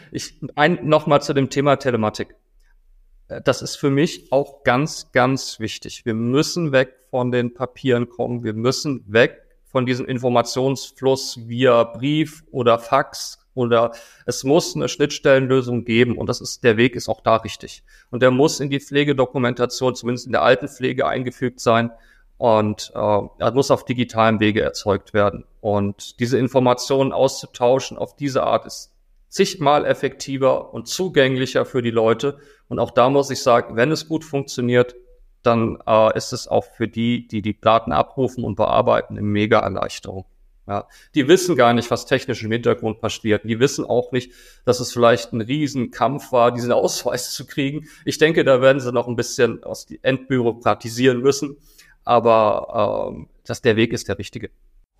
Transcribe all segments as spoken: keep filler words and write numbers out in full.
Ich, ein, nochmal zu dem Thema Telematik. Das ist für mich auch ganz, ganz wichtig. Wir müssen weg von den Papieren kommen. Wir müssen weg von diesem Informationsfluss via Brief oder Fax oder es muss eine Schnittstellenlösung geben und das ist, der Weg ist auch da richtig. Und der muss in die Pflegedokumentation, zumindest in der Altenpflege eingefügt sein und äh, er muss auf digitalem Wege erzeugt werden. Und diese Informationen auszutauschen auf diese Art ist zigmal effektiver und zugänglicher für die Leute. Und auch da muss ich sagen, wenn es gut funktioniert, dann äh, ist es auch für die, die die Daten abrufen und bearbeiten, eine Mega-Erleichterung. Ja, die wissen gar nicht, was technisch im Hintergrund passiert. Die wissen auch nicht, dass es vielleicht ein Riesenkampf war, diesen Ausweis zu kriegen. Ich denke, da werden sie noch ein bisschen aus die entbürokratisieren müssen. Aber ähm, dass der Weg ist der richtige.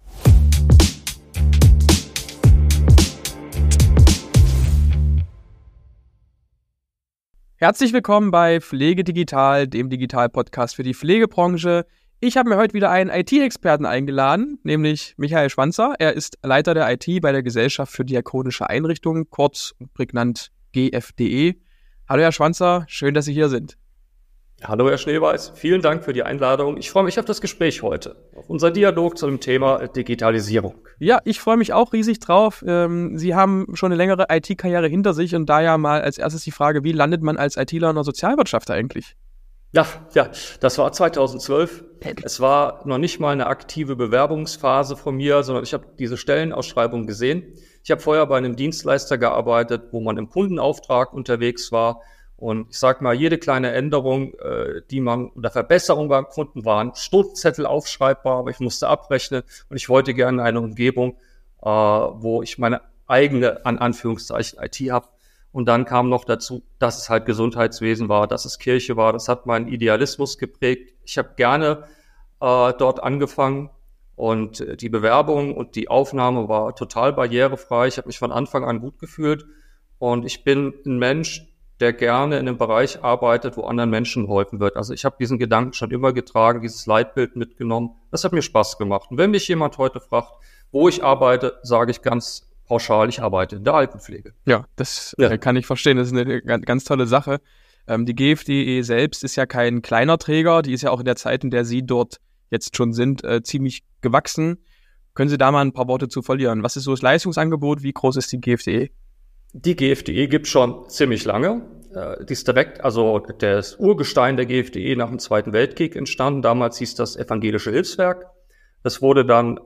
Herzlich willkommen bei Pflege Digital, dem Digital-Podcast für die Pflegebranche. Ich habe mir heute wieder einen I T-Experten eingeladen, nämlich Michael Schwanzer. Er ist Leiter der I T bei der Gesellschaft für diakonische Einrichtungen, kurz und prägnant G F D E. Hallo Herr Schwanzer, schön, dass Sie hier sind. Hallo Herr Schneeweiß, vielen Dank für die Einladung. Ich freue mich auf das Gespräch heute, auf unser Dialog zu dem Thema Digitalisierung. Ja, ich freue mich auch riesig drauf. Sie haben schon eine längere I T-Karriere hinter sich und daher mal als erstes die Frage, wie landet man als ITler in der Sozialwirtschaft eigentlich? Ja, ja, das war zweitausendzwölf. Es war noch nicht mal eine aktive Bewerbungsphase von mir, sondern ich habe diese Stellenausschreibung gesehen. Ich habe vorher bei einem Dienstleister gearbeitet, wo man im Kundenauftrag unterwegs war. Und ich sag mal, jede kleine Änderung, äh, die man oder Verbesserung beim Kunden waren, Stundenzettel aufschreibbar, aber ich musste abrechnen und ich wollte gerne eine Umgebung, äh, wo ich meine eigene, an Anführungszeichen, I T habe. Und dann kam noch dazu, dass es halt Gesundheitswesen war, dass es Kirche war. Das hat meinen Idealismus geprägt. Ich habe gerne äh, dort angefangen und äh, die Bewerbung und die Aufnahme war total barrierefrei. Ich habe mich von Anfang an gut gefühlt und ich bin ein Mensch, der gerne in einem Bereich arbeitet, wo anderen Menschen geholfen wird. Also ich habe diesen Gedanken schon immer getragen, dieses Leitbild mitgenommen. Das hat mir Spaß gemacht. Und wenn mich jemand heute fragt, wo ich arbeite, sage ich ganz pauschal, ich arbeite in der Altenpflege. Ja, das ja. kann ich verstehen. Das ist eine ganz tolle Sache. Ähm, die G F D E selbst ist ja kein kleiner Träger. Die ist ja auch in der Zeit, in der Sie dort jetzt schon sind, äh, ziemlich gewachsen. Können Sie da mal ein paar Worte zu verlieren? Was ist so das Leistungsangebot? Wie groß ist die G F D E? Die G F D E gibt schon ziemlich lange. Die ist direkt, also das Urgestein der G F D E nach dem Zweiten Weltkrieg entstanden. Damals hieß das Evangelische Hilfswerk. Das wurde dann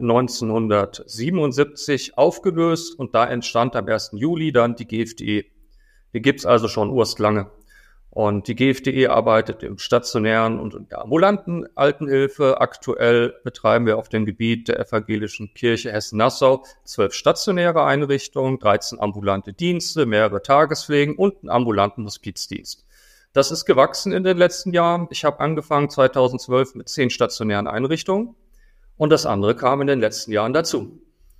neunzehnhundertsiebenundsiebzig aufgelöst und da entstand am ersten Juli dann die G F D E. Die gibt's also schon urstlange. Und die G F D E arbeitet im stationären und in der ambulanten Altenhilfe. Aktuell betreiben wir auf dem Gebiet der Evangelischen Kirche Hessen-Nassau zwölf stationäre Einrichtungen, dreizehn ambulante Dienste, mehrere Tagespflegen und einen ambulanten Hospizdienst. Das ist gewachsen in den letzten Jahren. Ich habe angefangen zweitausendzwölf mit zehn stationären Einrichtungen und das andere kam in den letzten Jahren dazu.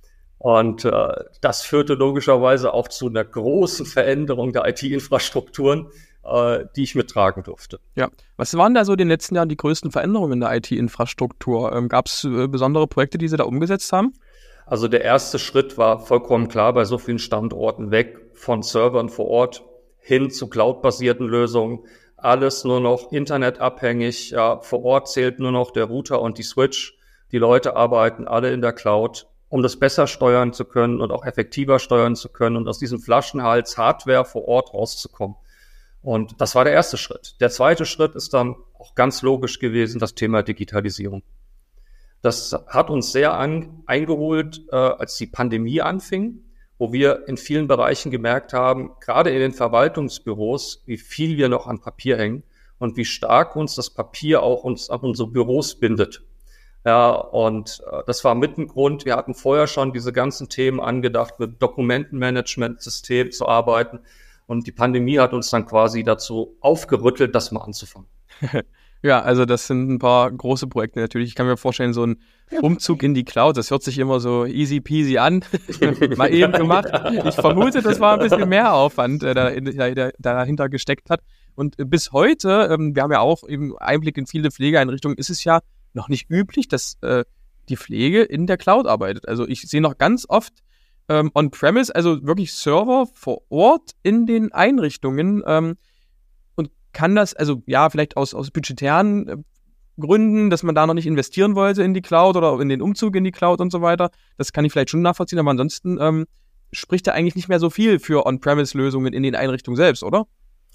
Und äh, das führte logischerweise auch zu einer großen Veränderung der I T-Infrastrukturen, die ich mittragen durfte. Ja, was waren da so in den letzten Jahren die größten Veränderungen in der I T-Infrastruktur? Ähm, Gab es äh, besondere Projekte, die Sie da umgesetzt haben? Also der erste Schritt war vollkommen klar bei so vielen Standorten, weg von Servern vor Ort hin zu cloud-basierten Lösungen. Alles nur noch internetabhängig. Ja, vor Ort zählt nur noch der Router und die Switch. Die Leute arbeiten alle in der Cloud, um das besser steuern zu können und auch effektiver steuern zu können und aus diesem Flaschenhals Hardware vor Ort rauszukommen. Und das war der erste Schritt. Der zweite Schritt ist dann auch ganz logisch gewesen, das Thema Digitalisierung. Das hat uns sehr an, eingeholt, äh, als die Pandemie anfing, wo wir in vielen Bereichen gemerkt haben, gerade in den Verwaltungsbüros, wie viel wir noch an Papier hängen und wie stark uns das Papier auch uns an unsere Büros bindet. Ja, und äh, das war mit ein Grund. Wir hatten vorher schon diese ganzen Themen angedacht, mit Dokumentenmanagementsystem zu arbeiten. Und die Pandemie hat uns dann quasi dazu aufgerüttelt, das mal anzufangen. Ja, also das sind ein paar große Projekte natürlich. Ich kann mir vorstellen, so ein Umzug in die Cloud, das hört sich immer so easy peasy an. Mal eben gemacht. Ich vermute, das war ein bisschen mehr Aufwand, der, der, der dahinter gesteckt hat. Und bis heute, ähm, wir haben ja auch eben Einblick in viele Pflegeeinrichtungen, ist es ja noch nicht üblich, dass äh, die Pflege in der Cloud arbeitet. Also ich sehe noch ganz oft ähm, on-premise, also wirklich Server vor Ort in den Einrichtungen ähm, und kann das, also ja, vielleicht aus, aus budgetären äh, Gründen, dass man da noch nicht investieren wollte in die Cloud oder in den Umzug in die Cloud und so weiter, das kann ich vielleicht schon nachvollziehen, aber ansonsten ähm, spricht da eigentlich nicht mehr so viel für On-Premise-Lösungen in den Einrichtungen selbst, oder?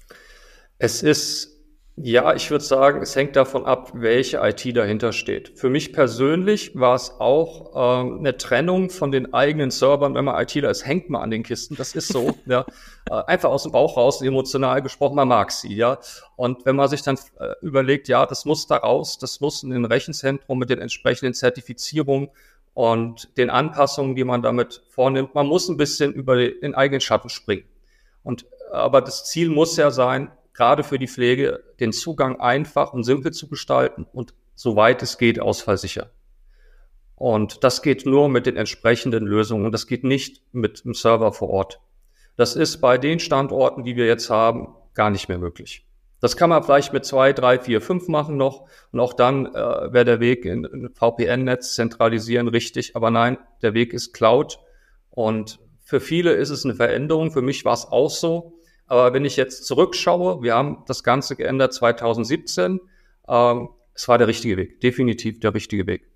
Es ist, ja, ich würde sagen, es hängt davon ab, welche I T dahinter steht. Für mich persönlich war es auch ähm, eine Trennung von den eigenen Servern, wenn man ITler ist, hängt man an den Kisten, das ist so, ja. Äh, einfach aus dem Bauch raus, emotional gesprochen, man mag sie, ja. Und wenn man sich dann äh, überlegt, ja, das muss da raus, das muss in den Rechenzentrum mit den entsprechenden Zertifizierungen und den Anpassungen, die man damit vornimmt, man muss ein bisschen über den eigenen Schatten springen. Und aber das Ziel muss ja sein, gerade für die Pflege, den Zugang einfach und simpel zu gestalten und soweit es geht, ausfallsicher. Und das geht nur mit den entsprechenden Lösungen und das geht nicht mit dem Server vor Ort. Das ist bei den Standorten, die wir jetzt haben, gar nicht mehr möglich. Das kann man vielleicht mit zwei, drei, vier, fünf machen noch und auch dann äh, wäre der Weg in ein V P N-Netz zentralisieren richtig, aber nein, der Weg ist Cloud und für viele ist es eine Veränderung, für mich war es auch so. Aber wenn ich jetzt zurückschaue, wir haben das Ganze geändert zwanzig siebzehn, ähm, es war der richtige Weg, definitiv der richtige Weg.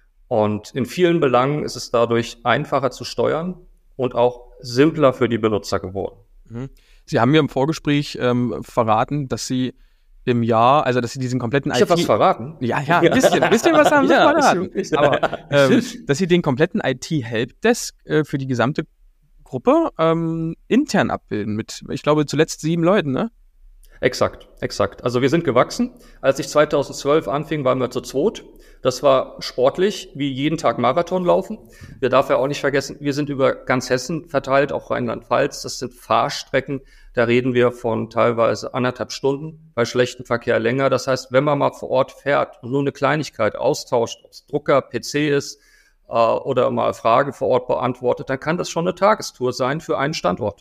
Und in vielen Belangen ist es dadurch einfacher zu steuern und auch simpler für die Benutzer geworden. Sie haben mir im Vorgespräch ähm, verraten, dass Sie im Jahr, also dass Sie diesen kompletten ich I T... Ich habe was verraten? Ja, ja, ein bisschen, ein bisschen was haben Sie ja, verraten. Ich, ich, Aber ähm, dass Sie den kompletten I T-Helpdesk äh, für die gesamte Gruppe ähm, intern abbilden mit, ich glaube, zuletzt sieben Leuten, ne? Exakt, exakt. Also wir sind gewachsen. Als ich zwanzig zwölf anfing, waren wir zu zweit. Das war sportlich, wie jeden Tag Marathon laufen. Wir darf ja auch nicht vergessen, wir sind über ganz Hessen verteilt, auch Rheinland-Pfalz. Das sind Fahrstrecken, da reden wir von teilweise anderthalb Stunden, bei schlechtem Verkehr länger. Das heißt, wenn man mal vor Ort fährt und nur eine Kleinigkeit austauscht, ob es Drucker, P C ist, oder mal Fragen vor Ort beantwortet, dann kann das schon eine Tagestour sein für einen Standort.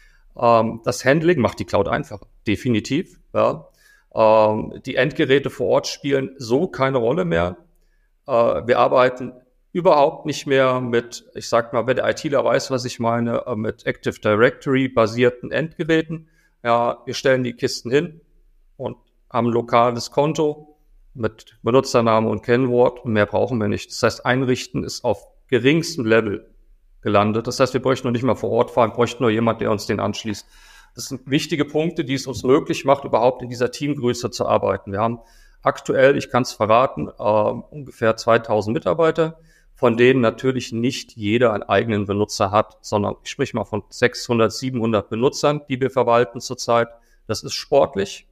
Ähm, das Handling macht die Cloud einfacher, definitiv. Ja. Ähm, die Endgeräte vor Ort spielen so keine Rolle mehr. Äh, wir arbeiten überhaupt nicht mehr mit, ich sag mal, wenn der ITler weiß, was ich meine, äh, mit Active Directory basierten Endgeräten. Ja, wir stellen die Kisten hin und haben ein lokales Konto mit Benutzername und Kennwort und mehr brauchen wir nicht. Das heißt, einrichten ist auf geringstem Level gelandet. Das heißt, wir bräuchten noch nicht mal vor Ort fahren, bräuchten nur jemand, der uns den anschließt. Das sind wichtige Punkte, die es uns möglich macht, überhaupt in dieser Teamgröße zu arbeiten. Wir haben aktuell, ich kann es verraten, äh, ungefähr zweitausend Mitarbeiter, von denen natürlich nicht jeder einen eigenen Benutzer hat, sondern ich spreche mal von sechshundert, siebenhundert Benutzern, die wir verwalten zurzeit. Das ist sportlich.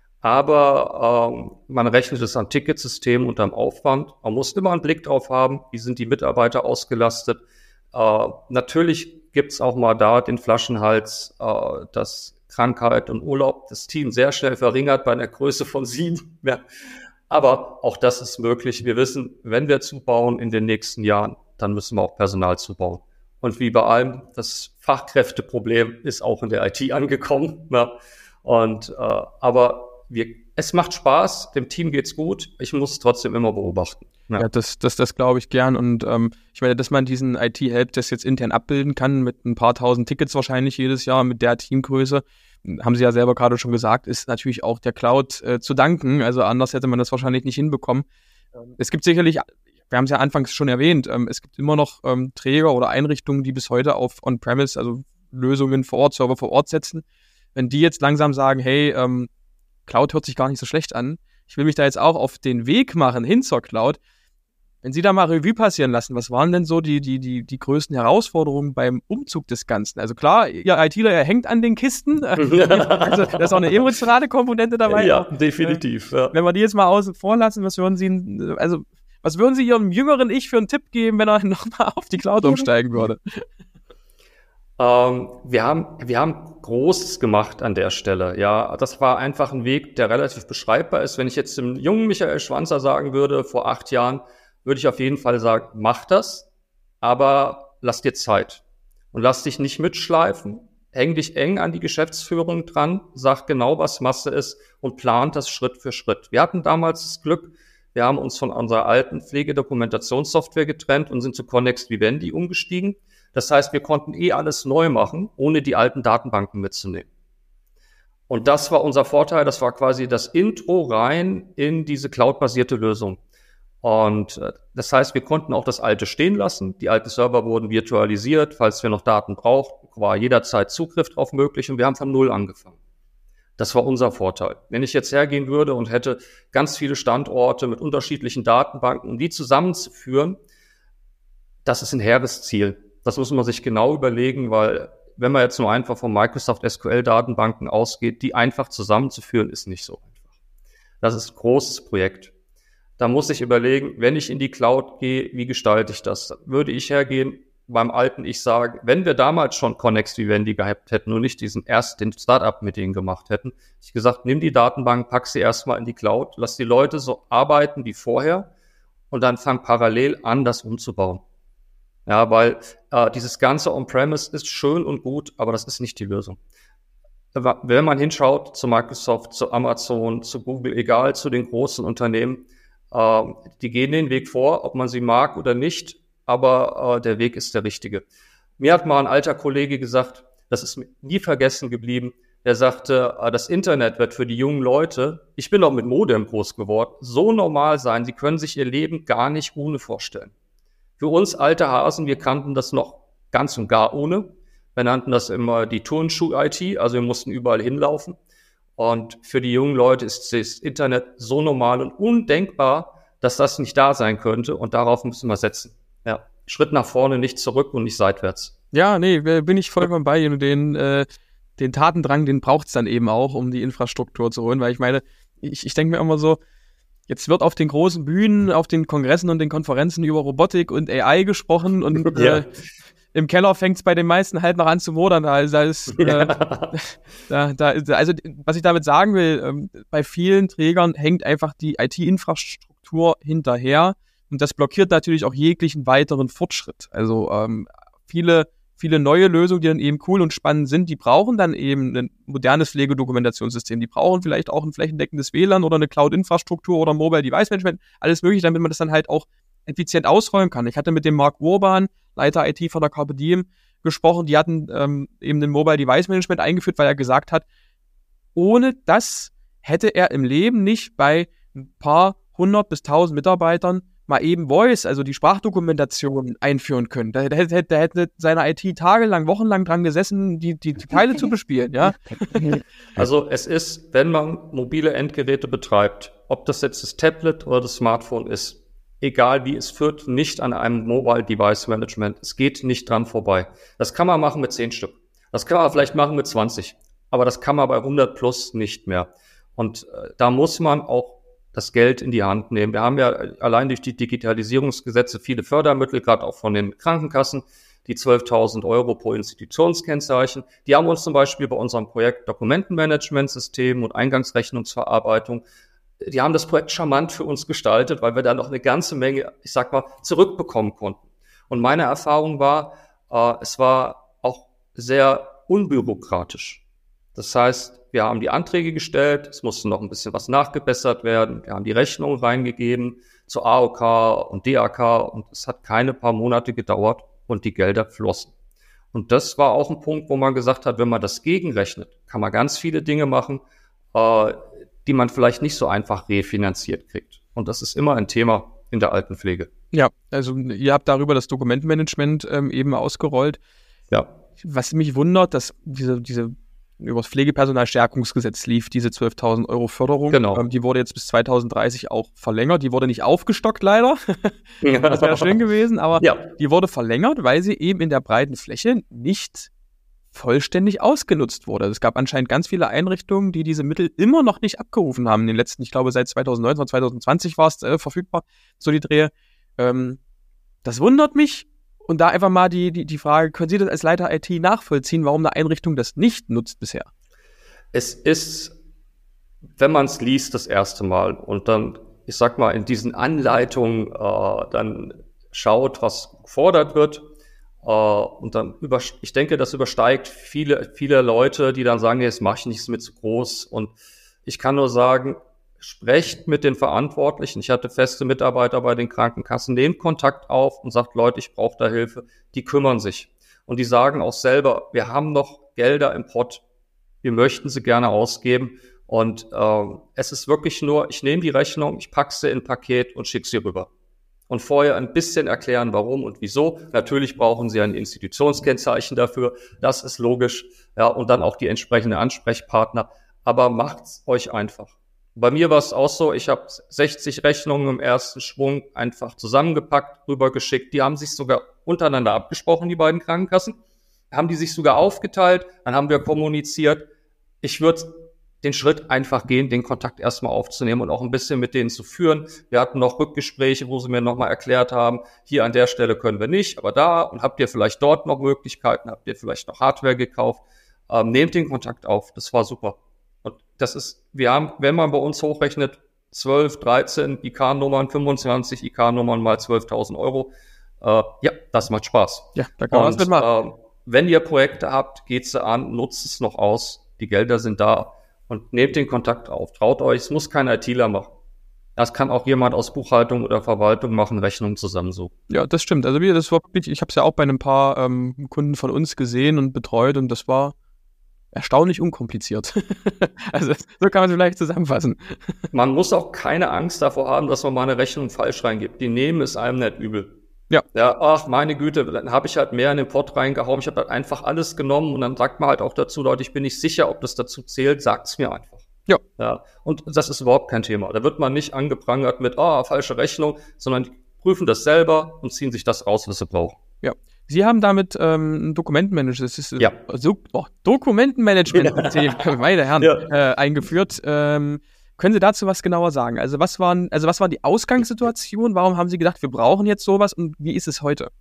Aber ähm, man rechnet es am Ticketsystem und am Aufwand. Man muss immer einen Blick drauf haben, wie sind die Mitarbeiter ausgelastet. Äh, natürlich gibt's auch mal da den Flaschenhals, äh, dass Krankheit und Urlaub das Team sehr schnell verringert bei einer Größe von sieben. Ja. Aber auch das ist möglich. Wir wissen, wenn wir zubauen in den nächsten Jahren, dann müssen wir auch Personal zubauen. Und wie bei allem, das Fachkräfteproblem ist auch in der I T angekommen. Ja. Und äh, aber Wir, es macht Spaß, dem Team geht's gut. Ich muss es trotzdem immer beobachten. Ja, ja das, das, das glaube ich gern. Und ähm, ich meine, dass man diesen I T-Helpdesk jetzt intern abbilden kann, mit ein paar tausend Tickets wahrscheinlich jedes Jahr, mit der Teamgröße, haben Sie ja selber gerade schon gesagt, ist natürlich auch der Cloud äh, zu danken. Also anders hätte man das wahrscheinlich nicht hinbekommen. Ähm, es gibt sicherlich, wir haben es ja anfangs schon erwähnt, ähm, es gibt immer noch ähm, Träger oder Einrichtungen, die bis heute auf On-Premise, also Lösungen vor Ort, Server vor Ort setzen. Wenn die jetzt langsam sagen, hey, ähm, Cloud hört sich gar nicht so schlecht an. Ich will mich da jetzt auch auf den Weg machen hin zur Cloud. Wenn Sie da mal Revue passieren lassen, was waren denn so die, die, die, die größten Herausforderungen beim Umzug des Ganzen? Also klar, Ihr ITler, er hängt an den Kisten. Also da ist auch eine emotionale Komponente dabei. Ja, definitiv. Ja. Wenn wir die jetzt mal außen vor lassen, was würden Sie, also was würden Sie Ihrem jüngeren Ich für einen Tipp geben, wenn er nochmal auf die Cloud umsteigen würde? Ähm, wir haben, wir haben Großes gemacht an der Stelle. Ja, das war einfach ein Weg, der relativ beschreibbar ist. Wenn ich jetzt dem jungen Michael Schwanzer sagen würde, vor acht Jahren, würde ich auf jeden Fall sagen, mach das, aber lass dir Zeit und lass dich nicht mitschleifen. Häng dich eng an die Geschäftsführung dran, sag genau, was Masse ist und plant das Schritt für Schritt. Wir hatten damals das Glück, wir haben uns von unserer alten Pflegedokumentationssoftware getrennt und sind zu Connext Vivendi umgestiegen. Das heißt, wir konnten eh alles neu machen, ohne die alten Datenbanken mitzunehmen. Und das war unser Vorteil, das war quasi das Intro rein in diese cloud-basierte Lösung. Und äh, das heißt, wir konnten auch das Alte stehen lassen. Die alten Server wurden virtualisiert. Falls wir noch Daten brauchten, war jederzeit Zugriff drauf möglich und wir haben von Null angefangen. Das war unser Vorteil. Wenn ich jetzt hergehen würde und hätte ganz viele Standorte mit unterschiedlichen Datenbanken, um die zusammenzuführen, das ist ein hehres Ziel. Das muss man sich genau überlegen, weil wenn man jetzt nur einfach von Microsoft S Q L-Datenbanken ausgeht, die einfach zusammenzuführen, ist nicht so einfach. Das ist ein großes Projekt. Da muss ich überlegen, wenn ich in die Cloud gehe, wie gestalte ich das? Würde ich hergehen, beim alten ich sagen, wenn wir damals schon Connext Vivendi gehabt hätten und nicht diesen erst den Startup-Meeting gemacht hätten, ich gesagt, nimm die Datenbank, pack sie erstmal in die Cloud, lass die Leute so arbeiten wie vorher und dann fang parallel an, das umzubauen. Ja, weil äh, dieses ganze On-Premise ist schön und gut, aber das ist nicht die Lösung. Wenn man hinschaut zu Microsoft, zu Amazon, zu Google, egal, zu den großen Unternehmen, äh, die gehen den Weg vor, ob man sie mag oder nicht, aber äh, der Weg ist der richtige. Mir hat mal ein alter Kollege gesagt, das ist mir nie vergessen geblieben, der sagte, äh, das Internet wird für die jungen Leute, ich bin auch mit Modem groß geworden, so normal sein, sie können sich ihr Leben gar nicht ohne vorstellen. Für uns alte Hasen, wir kannten das noch ganz und gar ohne. Wir nannten das immer die Turnschuh-I T, also wir mussten überall hinlaufen. Und für die jungen Leute ist das Internet so normal und undenkbar, dass das nicht da sein könnte. Und darauf müssen wir setzen. Ja, Schritt nach vorne, nicht zurück und nicht seitwärts. Ja, nee, bin ich vollkommen bei Ihnen. Den, äh, den Tatendrang, den braucht es dann eben auch, um die Infrastruktur zu holen. Weil ich meine, ich, ich denke mir immer so, jetzt wird auf den großen Bühnen, auf den Kongressen und den Konferenzen über Robotik und A I gesprochen und ja. äh, im Keller fängt es bei den meisten halt noch an zu modern. Also, da ist, äh, ja. da, da, also was ich damit sagen will, ähm, bei vielen Trägern hängt einfach die I T-Infrastruktur hinterher und das blockiert natürlich auch jeglichen weiteren Fortschritt. Also ähm, viele Viele neue Lösungen, die dann eben cool und spannend sind, die brauchen dann eben ein modernes Pflegedokumentationssystem. Die brauchen vielleicht auch ein flächendeckendes W L A N oder eine Cloud-Infrastruktur oder Mobile Device Management. Alles mögliche, damit man das dann halt auch effizient ausräumen kann. Ich hatte mit dem Marc Urban, Leiter I T von der Carpe Diem, gesprochen. Die hatten ähm, eben ein Mobile Device Management eingeführt, weil er gesagt hat, ohne das hätte er im Leben nicht bei ein paar hundert bis tausend Mitarbeitern mal eben Voice, also die Sprachdokumentation einführen können. Da hätte, da hätte seine I T tagelang, wochenlang dran gesessen, die, die, die Teile zu bespielen, ja. Also es ist, wenn man mobile Endgeräte betreibt, ob das jetzt das Tablet oder das Smartphone ist, egal wie, es führt nicht an einem Mobile Device Management. Es geht nicht dran vorbei. Das kann man machen mit zehn Stück. Das kann man vielleicht machen mit zwanzig. Aber das kann man bei hundert plus nicht mehr. Und äh, da muss man auch das Geld in die Hand nehmen. Wir haben ja allein durch die Digitalisierungsgesetze viele Fördermittel, gerade auch von den Krankenkassen, die zwölftausend Euro pro Institutionskennzeichen. Die haben uns zum Beispiel bei unserem Projekt Dokumentenmanagementsystem und Eingangsrechnungsverarbeitung, die haben das Projekt charmant für uns gestaltet, weil wir da noch eine ganze Menge, ich sag mal, zurückbekommen konnten. Und meine Erfahrung war, äh, es war auch sehr unbürokratisch. Das heißt, wir haben die Anträge gestellt, es musste noch ein bisschen was nachgebessert werden, wir haben die Rechnungen reingegeben zu A O K und D A K und es hat keine paar Monate gedauert und die Gelder flossen. Und das war auch ein Punkt, wo man gesagt hat, wenn man das gegenrechnet, kann man ganz viele Dinge machen, äh, die man vielleicht nicht so einfach refinanziert kriegt. Und das ist immer ein Thema in der Altenpflege. Ja, also ihr habt darüber das Dokumentenmanagement ähm, eben ausgerollt. Ja. Was mich wundert, dass diese, diese über das Pflegepersonalstärkungsgesetz lief diese zwölftausend Euro Förderung. Genau. Ähm, die wurde jetzt bis zweitausenddreißig auch verlängert. Die wurde nicht aufgestockt, leider. Das wäre schön gewesen, aber ja. Die wurde verlängert, weil sie eben in der breiten Fläche nicht vollständig ausgenutzt wurde. Es gab anscheinend ganz viele Einrichtungen, die diese Mittel immer noch nicht abgerufen haben. In den letzten, ich glaube, seit zweitausendneunzehn, zweitausendzwanzig war es äh, verfügbar, so die Drehe. Ähm, das wundert mich. Und da einfach mal die, die, die Frage, können Sie das als Leiter I T nachvollziehen, warum eine Einrichtung das nicht nutzt bisher? Es ist, wenn man es liest das erste Mal und dann, ich sag mal, in diesen Anleitungen äh, dann schaut, was gefordert wird, äh, und dann über, ich denke, das übersteigt viele, viele Leute, die dann sagen, nee, das mache ich nicht, ist mir zu groß. Und ich kann nur sagen, sprecht mit den Verantwortlichen. Ich hatte feste Mitarbeiter bei den Krankenkassen, nehmt Kontakt auf und sagt, Leute, ich brauche da Hilfe. Die kümmern sich. Und die sagen auch selber, wir haben noch Gelder im Pott, wir möchten sie gerne ausgeben. Und äh, es ist wirklich nur, ich nehme die Rechnung, ich packe sie in ein Paket und schicke sie rüber. Und vorher ein bisschen erklären, warum und wieso. Natürlich brauchen Sie ein Institutionskennzeichen dafür, das ist logisch. Ja, und dann auch die entsprechenden Ansprechpartner. Aber macht's euch einfach. Bei mir war es auch so, ich habe sechzig Rechnungen im ersten Schwung einfach zusammengepackt, rübergeschickt. Die haben sich sogar untereinander abgesprochen, die beiden Krankenkassen. Haben die sich sogar aufgeteilt, dann haben wir kommuniziert. Ich würde den Schritt einfach gehen, den Kontakt erstmal aufzunehmen und auch ein bisschen mit denen zu führen. Wir hatten noch Rückgespräche, wo sie mir nochmal erklärt haben, hier an der Stelle können wir nicht, aber da, und habt ihr vielleicht dort noch Möglichkeiten, habt ihr vielleicht noch Hardware gekauft, ähm, nehmt den Kontakt auf, das war super. Und das ist, wir haben, wenn man bei uns hochrechnet, zwölf, dreizehn I K-Nummern, fünfundzwanzig I K-Nummern mal zwölftausend Euro, äh, ja, das macht Spaß. Ja, da kann man was mitmachen. Äh, wenn ihr Projekte habt, geht sie an, nutzt es noch aus, die Gelder sind da. Und nehmt den Kontakt auf. Traut euch, es muss kein ITler machen. Das kann auch jemand aus Buchhaltung oder Verwaltung machen, Rechnungen zusammensuchen. Ja, das stimmt. Also wie das war, ich habe es ja auch bei ein paar ähm, Kunden von uns gesehen und betreut und das war erstaunlich unkompliziert. Also so kann man es vielleicht zusammenfassen. Man muss auch keine Angst davor haben, dass man mal eine Rechnung falsch reingibt. Die nehmen es einem nicht übel. Ja. Ja, ach, meine Güte, dann habe ich halt mehr in den Pott reingehauen. Ich habe halt einfach alles genommen und dann sagt man halt auch dazu, Leute, ich bin nicht sicher, ob das dazu zählt, sagt's mir einfach. Ja. Ja. Und das ist überhaupt kein Thema. Da wird man nicht angeprangert mit, ah, falsche Rechnung, sondern die prüfen das selber und ziehen sich das raus, was sie brauchen. Ja. Sie haben damit ähm, ein Dokumentenmanagement, das ist ja. so, oh, Dokumentenmanagement-System, ja. meine Herren, ja. äh, eingeführt. Ähm, Können Sie dazu was genauer sagen? Also was waren, also was war die Ausgangssituation? Warum haben Sie gedacht, wir brauchen jetzt sowas und wie ist es heute?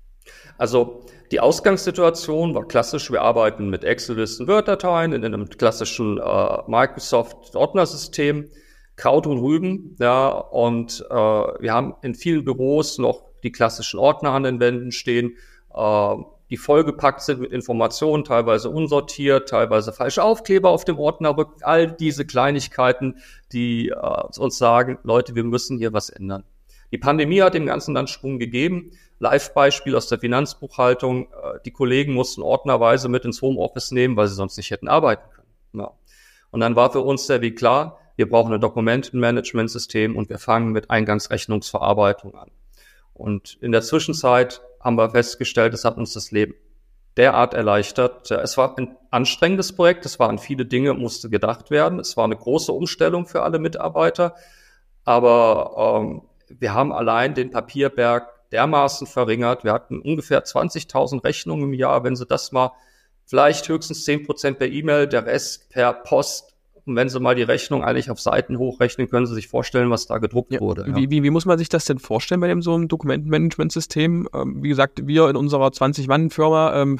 Also die Ausgangssituation war klassisch. Wir arbeiten mit Excel-Listen, Word-Dateien in einem klassischen äh, Microsoft-Ordnersystem, Kraut und Rüben. Ja, und äh, wir haben in vielen Büros noch die klassischen Ordner an den Wänden stehen, äh, die vollgepackt sind mit Informationen, teilweise unsortiert, teilweise falsche Aufkleber auf dem Ordner rückt. All diese Kleinigkeiten, die äh, uns sagen, Leute, wir müssen hier was ändern. Die Pandemie hat dem Ganzen dann Schwung gegeben. Live-Beispiel aus der Finanzbuchhaltung. Äh, die Kollegen mussten ordnerweise mit ins Homeoffice nehmen, weil sie sonst nicht hätten arbeiten können. Ja. Und dann war für uns der Weg klar, wir brauchen ein Dokumentenmanagementsystem und wir fangen mit Eingangsrechnungsverarbeitung an. Und in der Zwischenzeit haben wir festgestellt, es hat uns das Leben derart erleichtert. Es war ein anstrengendes Projekt, es waren viele Dinge, musste gedacht werden. Es war eine große Umstellung für alle Mitarbeiter. Aber ähm, wir haben allein den Papierberg dermaßen verringert. Wir hatten ungefähr zwanzigtausend Rechnungen im Jahr. Wenn Sie das mal, vielleicht höchstens zehn Prozent per E-Mail, der Rest per Post. Und wenn Sie mal die Rechnung eigentlich auf Seiten hochrechnen, können Sie sich vorstellen, was da gedruckt ja, wurde. Ja. Wie, wie, wie muss man sich das denn vorstellen bei dem so einem Dokumentenmanagementsystem? Ähm, wie gesagt, wir in unserer zwanzig-Mann-Firma, ähm,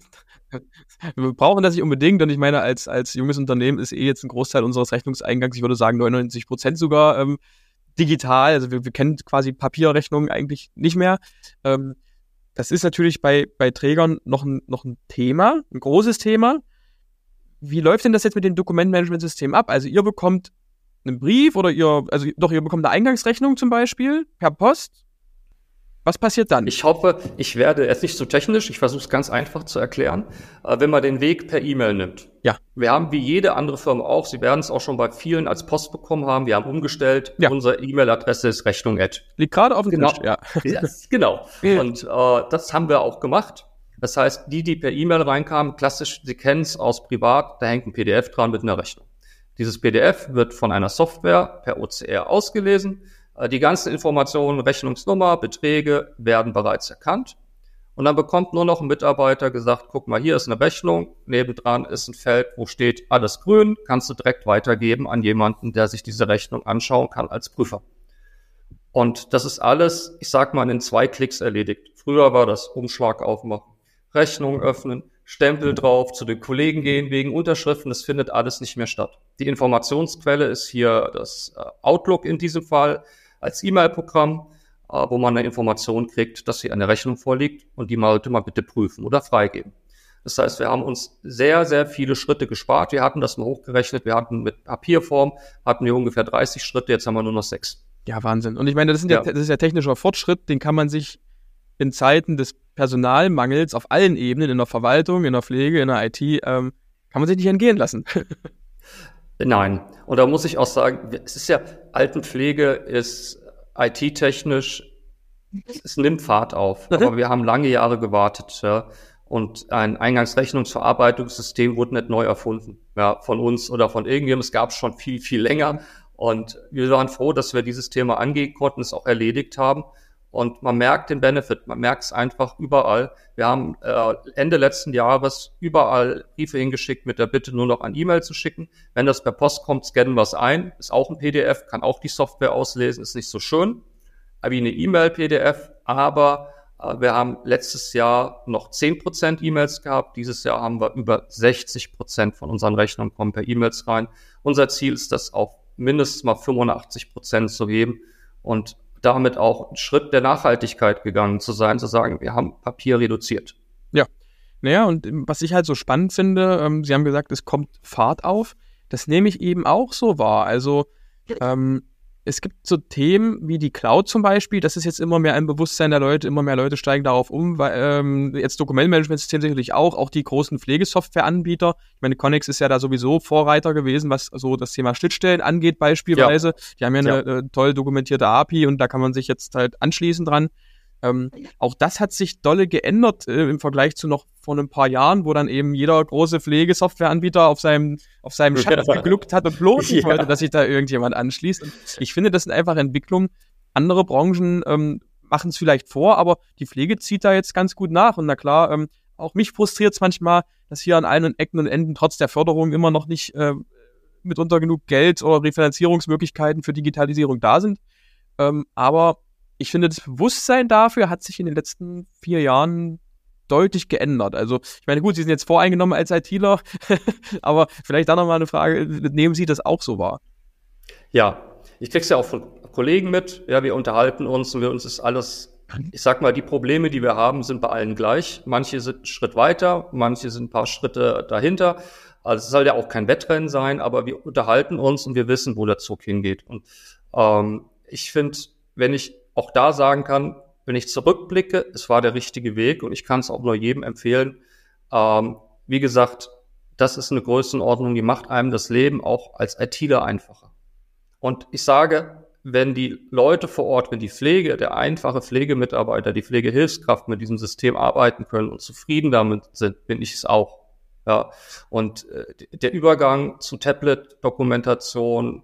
wir brauchen das nicht unbedingt. Und ich meine, als, als junges Unternehmen ist eh jetzt ein Großteil unseres Rechnungseingangs, ich würde sagen neunundneunzig Prozent sogar ähm, digital. Also wir, wir kennen quasi Papierrechnungen eigentlich nicht mehr. Ähm, das ist natürlich bei, bei Trägern noch ein, noch ein Thema, ein großes Thema. Wie läuft denn das jetzt mit dem Dokumentenmanagementsystem ab? Also ihr bekommt einen Brief oder ihr, also doch, ihr bekommt eine Eingangsrechnung zum Beispiel per Post. Was passiert dann? Ich hoffe, ich werde jetzt nicht so technisch, ich versuche es ganz einfach zu erklären, wenn man den Weg per E-Mail nimmt. Ja. Wir haben wie jede andere Firma auch, Sie werden es auch schon bei vielen als Post bekommen haben, wir haben umgestellt, ja. Unsere E-Mail-Adresse ist Rechnung at. Liegt gerade auf dem genau. Tisch, ja. ja genau. Und äh, das haben wir auch gemacht. Das heißt, die, die per E-Mail reinkamen, klassisch, Sie kennen es aus privat, da hängt ein P D F dran mit einer Rechnung. Dieses P D F wird von einer Software per O C R ausgelesen. Die ganzen Informationen, Rechnungsnummer, Beträge werden bereits erkannt. Und dann bekommt nur noch ein Mitarbeiter gesagt, guck mal, hier ist eine Rechnung, nebendran ist ein Feld, wo steht alles grün, kannst du direkt weitergeben an jemanden, der sich diese Rechnung anschauen kann als Prüfer. Und das ist alles, ich sag mal, in zwei Klicks erledigt. Früher war das Umschlag aufmachen, Rechnung öffnen, Stempel drauf, zu den Kollegen gehen wegen Unterschriften, das findet alles nicht mehr statt. Die Informationsquelle ist hier das Outlook in diesem Fall als E-Mail-Programm, wo man eine Information kriegt, dass hier eine Rechnung vorliegt und die sollte man bitte prüfen oder freigeben. Das heißt, wir haben uns sehr, sehr viele Schritte gespart. Wir hatten das mal hochgerechnet, wir hatten mit Papierform, hatten wir ungefähr dreißig Schritte, jetzt haben wir nur noch sechs. Ja, Wahnsinn. Und ich meine, das, sind ja. Ja, das ist ja technischer Fortschritt, den kann man sich in Zeiten des Personalmangels auf allen Ebenen, in der Verwaltung, in der Pflege, in der I T, ähm, kann man sich nicht entgehen lassen. Nein. Und da muss ich auch sagen, es ist ja, Altenpflege ist I T-technisch, es nimmt Fahrt auf. Mhm. Aber wir haben lange Jahre gewartet, ja. Und ein Eingangsrechnungsverarbeitungssystem wurde nicht neu erfunden, ja, von uns oder von irgendjemandem. Es gab es schon viel, viel länger. Und wir waren froh, dass wir dieses Thema angehen konnten, es auch erledigt haben. Und man merkt den Benefit, man merkt es einfach überall. Wir haben äh, Ende letzten Jahres überall Briefe hingeschickt mit der Bitte, nur noch ein E-Mail zu schicken. Wenn das per Post kommt, scannen wir es ein. Ist auch ein P D F, kann auch die Software auslesen, ist nicht so schön wie eine E-Mail-P D F. Aber äh, wir haben letztes Jahr noch zehn Prozent E-Mails gehabt. Dieses Jahr haben wir über sechzig Prozent von unseren Rechnungen kommen per E-Mails rein. Unser Ziel ist, das auf mindestens mal fünfundachtzig Prozent zu heben und damit auch einen Schritt der Nachhaltigkeit gegangen zu sein, zu sagen, wir haben Papier reduziert. Ja, naja, und was ich halt so spannend finde, ähm, Sie haben gesagt, es kommt Fahrt auf, das nehme ich eben auch so wahr. Also ähm, es gibt so Themen wie die Cloud zum Beispiel, das ist jetzt immer mehr ein Bewusstsein der Leute, immer mehr Leute steigen darauf um, weil ähm, jetzt Dokumentmanagementsystem sicherlich auch, auch die großen Pflegesoftwareanbieter. Ich meine, Connex ist ja da sowieso Vorreiter gewesen, was so das Thema Schnittstellen angeht beispielsweise. Ja. Die haben ja eine ja. äh, toll dokumentierte A P I und da kann man sich jetzt halt anschließen dran. Ähm, auch das hat sich dolle geändert äh, im Vergleich zu noch vor ein paar Jahren, wo dann eben jeder große Pflegesoftwareanbieter auf seinem auf seinem Schatz ja. gegluckt hat und bloß nicht ja. wollte, dass sich da irgendjemand anschließt. Und ich finde, das sind einfach Entwicklungen. Andere Branchen ähm, machen es vielleicht vor, aber die Pflege zieht da jetzt ganz gut nach. Und na klar, ähm, auch mich frustriert es manchmal, dass hier an allen Ecken und Enden trotz der Förderung immer noch nicht äh, mitunter genug Geld oder Refinanzierungsmöglichkeiten für Digitalisierung da sind. Ähm, aber ich finde, das Bewusstsein dafür hat sich in den letzten vier Jahren deutlich geändert. Also, ich meine, gut, Sie sind jetzt voreingenommen als ITler, aber vielleicht da nochmal eine Frage, nehmen Sie das auch so wahr? Ja, ich krieg's ja auch von Kollegen mit, ja, wir unterhalten uns und wir uns ist alles, ich sag mal, die Probleme, die wir haben, sind bei allen gleich. Manche sind einen Schritt weiter, manche sind ein paar Schritte dahinter. Also es soll ja auch kein Wettrennen sein, aber wir unterhalten uns und wir wissen, wo der Zug hingeht. Und ähm, ich finde, wenn ich auch da sagen kann, wenn ich zurückblicke, es war der richtige Weg und ich kann es auch nur jedem empfehlen. Ähm, wie gesagt, das ist eine Größenordnung, die macht einem das Leben auch als ITler einfacher. Und ich sage, wenn die Leute vor Ort, wenn die Pflege, der einfache Pflegemitarbeiter, die Pflegehilfskraft mit diesem System arbeiten können und zufrieden damit sind, bin ich es auch. Ja. Und äh, der Übergang zu Tablet-Dokumentation,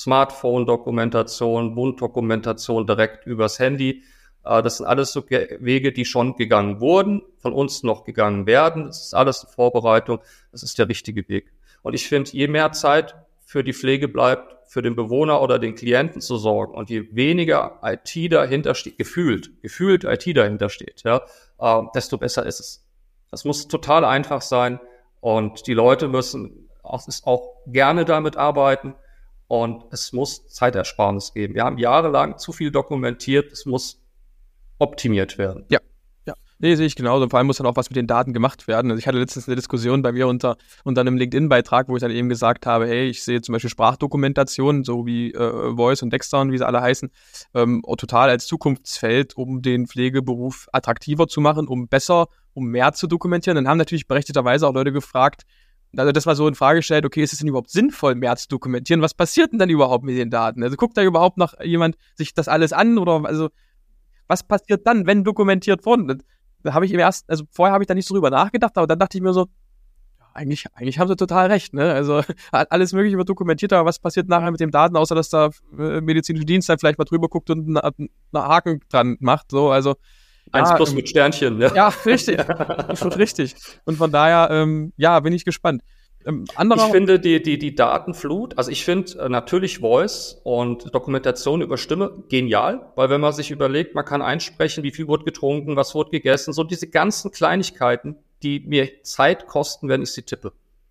Smartphone-Dokumentation, Wunddokumentation direkt übers Handy. Äh, das sind alles so Ge- Wege, die schon gegangen wurden, von uns noch gegangen werden. Das ist alles eine Vorbereitung. Das ist der richtige Weg. Und ich finde, je mehr Zeit für die Pflege bleibt, für den Bewohner oder den Klienten zu sorgen und je weniger I T dahinter steht, gefühlt, gefühlt I T dahinter steht, ja, äh, desto besser ist es. Das muss total einfach sein und die Leute müssen auch, ist auch gerne damit arbeiten. Und es muss Zeitersparnis geben. Wir haben jahrelang zu viel dokumentiert. Es muss optimiert werden. Ja, ja. Nee, sehe ich genauso. Und vor allem muss dann auch was mit den Daten gemacht werden. Also ich hatte letztens eine Diskussion bei mir unter, unter einem LinkedIn-Beitrag, wo ich dann eben gesagt habe, hey, ich sehe zum Beispiel Sprachdokumentation, so wie äh, Voice und Dexter und wie sie alle heißen, ähm, total als Zukunftsfeld, um den Pflegeberuf attraktiver zu machen, um besser, um mehr zu dokumentieren. Dann haben natürlich berechtigterweise auch Leute gefragt, also das war so in Frage gestellt, okay, ist es denn überhaupt sinnvoll, mehr zu dokumentieren? Was passiert denn dann überhaupt mit den Daten? Also guckt da überhaupt noch jemand sich das alles an oder also was passiert dann, wenn dokumentiert wurde? Da habe ich im ersten, also vorher habe ich da nicht so drüber nachgedacht, aber dann dachte ich mir so, ja, eigentlich, eigentlich haben sie total recht, ne? Also alles Mögliche wird dokumentiert, aber was passiert nachher mit den Daten, außer dass da äh, medizinische Dienst halt vielleicht mal drüber guckt und einen Haken dran macht, so, also Eins ja, plus mit Sternchen, ne? Ja, richtig. richtig. Und von daher, ähm, ja, bin ich gespannt. Ähm, ich finde die, die, die Datenflut, also ich finde äh, natürlich Voice und Dokumentation über Stimme genial, weil wenn man sich überlegt, man kann einsprechen, wie viel wurde getrunken, was wurde gegessen, so diese ganzen Kleinigkeiten, die mir Zeit kosten, wenn ich sie tippe.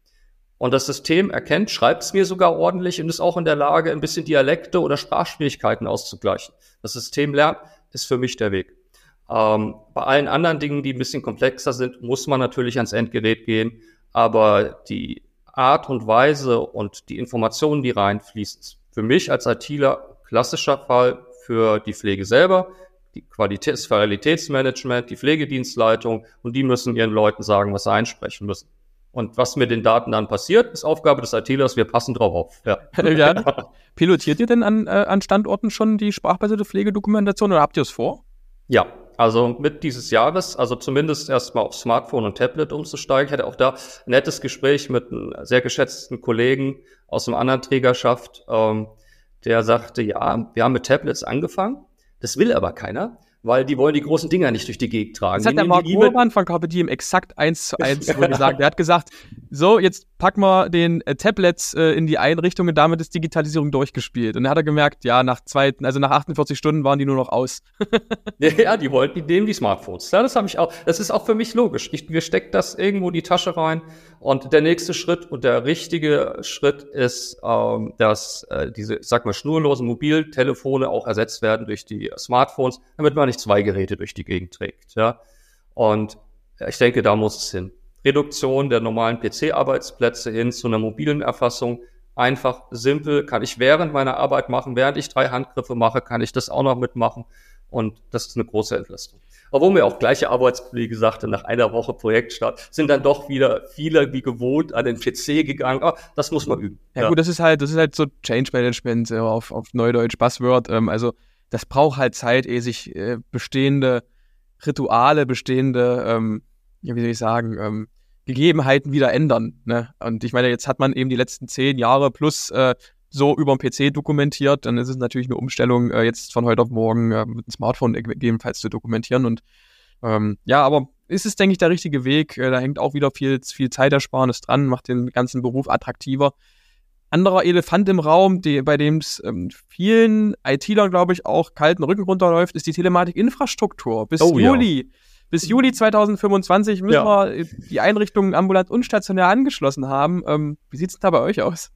Und das System erkennt, schreibt es mir sogar ordentlich und ist auch in der Lage, ein bisschen Dialekte oder Sprachschwierigkeiten auszugleichen. Das System lernt, ist für mich der Weg. Ähm, bei allen anderen Dingen, die ein bisschen komplexer sind, muss man natürlich ans Endgerät gehen. Aber die Art und Weise und die Informationen, die reinfließen, für mich als ITler klassischer Fall für die Pflege selber, die Qualitäts-, Qualitätsmanagement, die Pflegedienstleitung und die müssen ihren Leuten sagen, was sie einsprechen müssen. Und was mit den Daten dann passiert, ist Aufgabe des ITlers, wir passen drauf auf. Ja. Ja. Pilotiert ihr denn an, äh, an Standorten schon die sprachbasierte Pflegedokumentation oder habt ihr es vor? Ja, also mit dieses Jahres, also zumindest erstmal auf Smartphone und Tablet umzusteigen. Ich hatte auch da ein nettes Gespräch mit einem sehr geschätzten Kollegen aus einer anderen Trägerschaft, ähm, der sagte, ja, wir haben mit Tablets angefangen, das will aber keiner, weil die wollen die großen Dinger nicht durch die Gegend tragen. Das hat der Marc Urban von Carpe Diem exakt eins zu eins gesagt. Der hat gesagt, so, jetzt packen wir den äh, Tablets äh, in die Einrichtung und damit ist Digitalisierung durchgespielt. Und dann hat er gemerkt, ja, nach zwei, also nach achtundvierzig Stunden waren die nur noch aus. Ja, die wollten, die nehmen die Smartphones. Ja, das habe ich auch. Das ist auch für mich logisch. Ich, wir stecken das irgendwo in die Tasche rein und der nächste Schritt und der richtige Schritt ist, ähm, dass äh, diese, ich sag mal, schnurlosen Mobiltelefone auch ersetzt werden durch die Smartphones, damit man nicht zwei Geräte durch die Gegend trägt. Ja, und ich denke, da muss es hin. Reduktion der normalen P C-Arbeitsplätze hin zu einer mobilen Erfassung. Einfach, simpel, kann ich während meiner Arbeit machen. Während ich drei Handgriffe mache, kann ich das auch noch mitmachen. Und das ist eine große Entlastung. Obwohl mir auch gleiche Arbeitskollege sagte, nach einer Woche Projektstart sind dann doch wieder viele wie gewohnt an den P C gegangen. Aber das muss man üben. Ja, ja. Gut, das ist halt, das ist halt so Change Management äh, auf, auf Neudeutsch Buzzword. Ähm, also das braucht halt Zeit, ehe sich äh, bestehende Rituale, bestehende, ähm, ja, wie soll ich sagen, ähm, Gegebenheiten wieder ändern. Ne? Und ich meine, jetzt hat man eben die letzten zehn Jahre plus äh, so über den P C dokumentiert, dann ist es natürlich eine Umstellung, äh, jetzt von heute auf morgen äh, mit dem Smartphone gegebenenfalls zu dokumentieren. Und ähm, ja, aber ist es, denke ich, der richtige Weg. Äh, da hängt auch wieder viel, viel Zeitersparnis dran, macht den ganzen Beruf attraktiver. Anderer Elefant im Raum, die, bei dem es ähm, vielen I T-Lern, glaube ich, auch kalten Rücken runterläuft, ist die Telematik-Infrastruktur. Bis oh, Juli. Ja. Bis Juli zweitausendfünfundzwanzig müssen ja. wir die Einrichtungen ambulant und stationär angeschlossen haben. Ähm, wie sieht es da bei euch aus?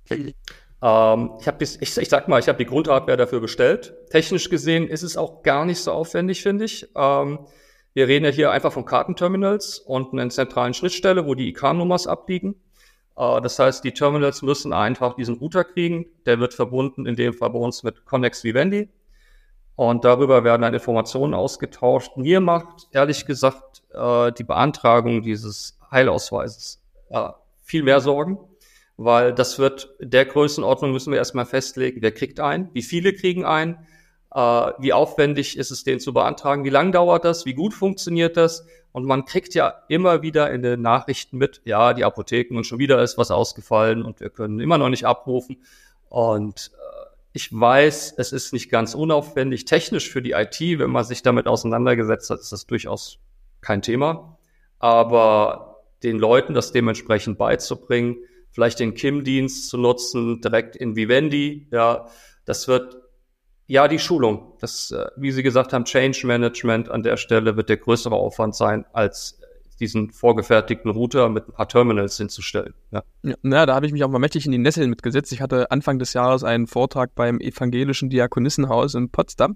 Ähm, ich, hab ich, ich sag mal, ich habe die Grundhardware dafür bestellt. Technisch gesehen ist es auch gar nicht so aufwendig, finde ich. Ähm, wir reden ja hier einfach von Kartenterminals und einer zentralen Schnittstelle, wo die I K N-Nummers abliegen. Äh, das heißt, die Terminals müssen einfach diesen Router kriegen. Der wird verbunden, in dem Fall bei uns mit Connex Vivendi. Und darüber werden dann Informationen ausgetauscht. Mir macht, ehrlich gesagt, äh, die Beantragung dieses Heilausweises äh, viel mehr Sorgen, weil das wird, der Größenordnung müssen wir erstmal festlegen, wer kriegt einen, wie viele kriegen einen, äh, wie aufwendig ist es, den zu beantragen, wie lang dauert das, wie gut funktioniert das. Und man kriegt ja immer wieder in den Nachrichten mit, ja, die Apotheken und schon wieder ist was ausgefallen und wir können immer noch nicht abrufen. Und ich weiß, es ist nicht ganz unaufwendig. Technisch für die I T, wenn man sich damit auseinandergesetzt hat, ist das durchaus kein Thema. Aber den Leuten das dementsprechend beizubringen, vielleicht den K I M-Dienst zu nutzen, direkt in Vivendi, ja, das wird, ja, die Schulung. Das, wie Sie gesagt haben, Change Management an der Stelle wird der größere Aufwand sein, als diesen vorgefertigten Router mit ein paar Terminals hinzustellen. Ja, ja na, da habe ich mich auch mal mächtig in die Nesseln mitgesetzt. Ich hatte Anfang des Jahres einen Vortrag beim Evangelischen Diakonissenhaus in Potsdam.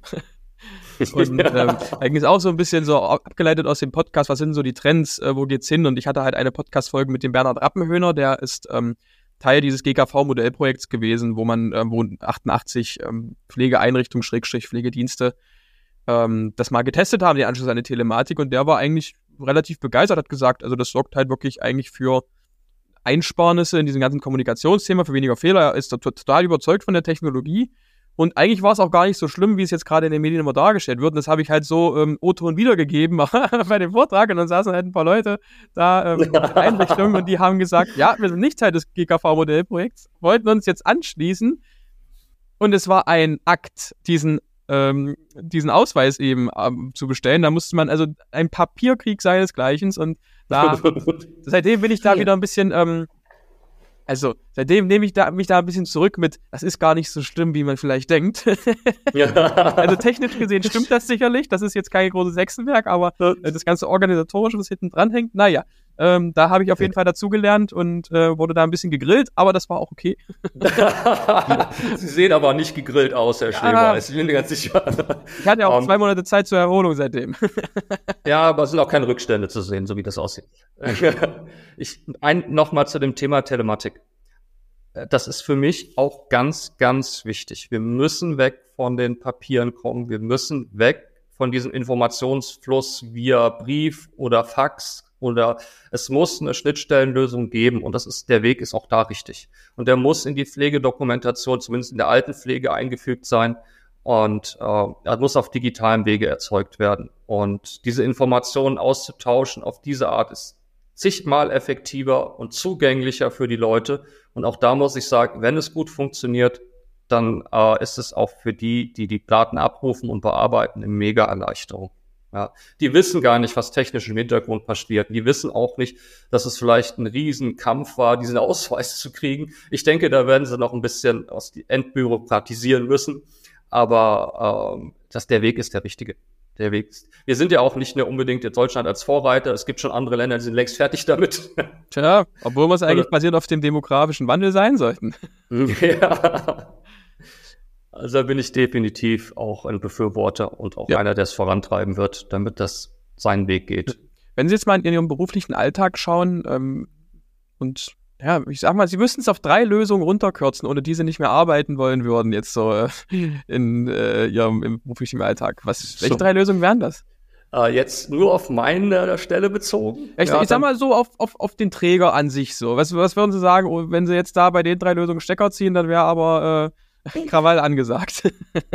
Und ja. ähm, eigentlich ist auch so ein bisschen so abgeleitet aus dem Podcast, was sind so die Trends, äh, wo geht's hin? Und ich hatte halt eine Podcast-Folge mit dem Bernhard Rappenhöhner, der ist ähm, Teil dieses G K V-Modellprojekts gewesen, wo man, äh, wo achtundachtzig ähm, Pflegeeinrichtungen, Schrägstrich Pflegedienste ähm, das mal getestet haben, den Anschluss an die Telematik. Und der war eigentlich relativ begeistert, hat gesagt, also das sorgt halt wirklich eigentlich für Einsparnisse in diesem ganzen Kommunikationsthema, für weniger Fehler. Er ist total überzeugt von der Technologie. Und eigentlich war es auch gar nicht so schlimm, wie es jetzt gerade in den Medien immer dargestellt wird. Und das habe ich halt so ähm, O-Ton wiedergegeben bei dem Vortrag. Und dann saßen halt ein paar Leute da ähm, in der Einrichtung und die haben gesagt, ja, wir sind nicht Teil des G K V-Modellprojekts, wollten uns jetzt anschließen. Und es war ein Akt, diesen ähm, diesen Ausweis eben ähm, zu bestellen. Da musste man, also ein Papierkrieg seinesgleichen. Und da, seitdem bin ich da wieder ein bisschen... Ähm, Also, seitdem nehme ich da, mich da ein bisschen zurück mit, das ist gar nicht so schlimm, wie man vielleicht denkt. Ja. Also technisch gesehen stimmt das sicherlich, das ist jetzt kein großes Hexenwerk, aber äh, das ganze Organisatorische, was hinten dran hängt, naja, ähm, da habe ich auf jeden Fall dazugelernt und äh, wurde da ein bisschen gegrillt, aber das war auch okay. Sie sehen aber nicht gegrillt aus, Herr ja. Schneeweiß, ich bin ganz sicher. Ich hatte ja auch um, zwei Monate Zeit zur Erholung seitdem. Ja, aber es sind auch keine Rückstände zu sehen, so wie das aussieht. Ich, ein, nochmal zu dem Thema Telematik. Das ist für mich auch ganz, ganz wichtig. Wir müssen weg von den Papieren kommen. Wir müssen weg von diesem Informationsfluss via Brief oder Fax oder es muss eine Schnittstellenlösung geben und das ist, der Weg ist auch da richtig. Und der muss in die Pflegedokumentation, zumindest in der Altenpflege eingefügt sein und äh, er muss auf digitalem Wege erzeugt werden. Und diese Informationen auszutauschen auf diese Art ist zigmal effektiver und zugänglicher für die Leute. Und auch da muss ich sagen, wenn es gut funktioniert, dann äh, ist es auch für die, die die Daten abrufen und bearbeiten, eine Mega-Erleichterung. Ja, die wissen gar nicht, was technisch im Hintergrund passiert. Die wissen auch nicht, dass es vielleicht ein Riesenkampf war, diesen Ausweis zu kriegen. Ich denke, da werden sie noch ein bisschen aus die entbürokratisieren müssen. Aber ähm, dass der Weg ist der richtige. Der Weg ist. Wir sind ja auch nicht mehr unbedingt in Deutschland als Vorreiter. Es gibt schon andere Länder, die sind längst fertig damit. Tja, obwohl wir es eigentlich basiert auf dem demografischen Wandel sein sollten. Ja. Also da bin ich definitiv auch ein Befürworter und auch ja. einer, der es vorantreiben wird, damit das seinen Weg geht. Wenn Sie jetzt mal in Ihrem beruflichen Alltag schauen ähm, und ja, ich sag mal, Sie müssten es auf drei Lösungen runterkürzen, ohne die Sie nicht mehr arbeiten wollen würden, jetzt so äh, in äh, Ihrem im beruflichen Alltag. Was, welche so. drei Lösungen wären das? Äh, jetzt nur auf meine Stelle bezogen? Ich, ja, ich sag mal so auf, auf, auf den Träger an sich so. Was, was würden Sie sagen, oh, wenn Sie jetzt da bei den drei Lösungen Stecker ziehen, dann wäre aber äh, Krawall angesagt.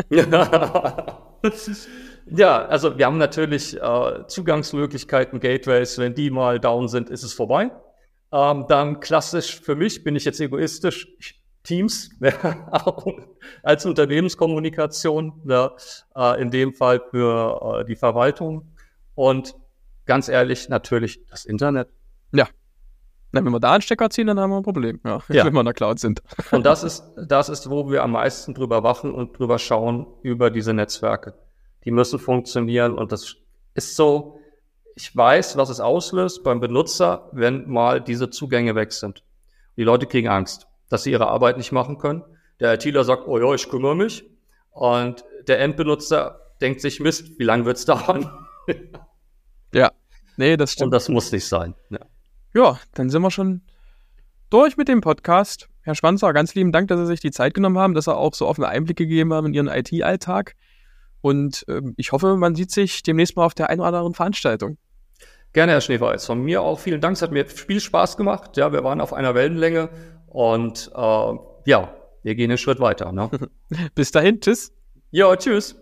Ja, also wir haben natürlich äh, Zugangsmöglichkeiten, Gateways. Wenn die mal down sind, ist es vorbei. Ähm, dann klassisch für mich, bin ich jetzt egoistisch, Teams, auch als Unternehmenskommunikation, ja, äh, in dem Fall für äh, die Verwaltung und ganz ehrlich, natürlich das Internet. Ja, na, wenn wir da einen Stecker ziehen, dann haben wir ein Problem, ja, ja. wenn wir in der Cloud sind. Und das ist, das ist, wo wir am meisten drüber wachen und drüber schauen, über diese Netzwerke. Die müssen funktionieren und das ist so, ich weiß, was es auslöst beim Benutzer, wenn mal diese Zugänge weg sind. Die Leute kriegen Angst, dass sie ihre Arbeit nicht machen können. Der ITler sagt, oh ja, ich kümmere mich. Und der Endbenutzer denkt sich, Mist, wie lange wird's dauern? Ja, nee, das stimmt. Und das muss nicht sein. Ja. Ja, dann sind wir schon durch mit dem Podcast. Herr Schwanzer, ganz lieben Dank, dass Sie sich die Zeit genommen haben, dass Sie auch so offene Einblicke gegeben haben in Ihren I T-Alltag. Und äh, ich hoffe, man sieht sich demnächst mal auf der einen oder anderen Veranstaltung. Gerne, Herr Schneeweiß. Von mir auch vielen Dank. Es hat mir viel Spaß gemacht. Ja, wir waren auf einer Wellenlänge und äh, ja, wir gehen einen Schritt weiter. Ne? Bis dahin, tschüss. Ja, tschüss.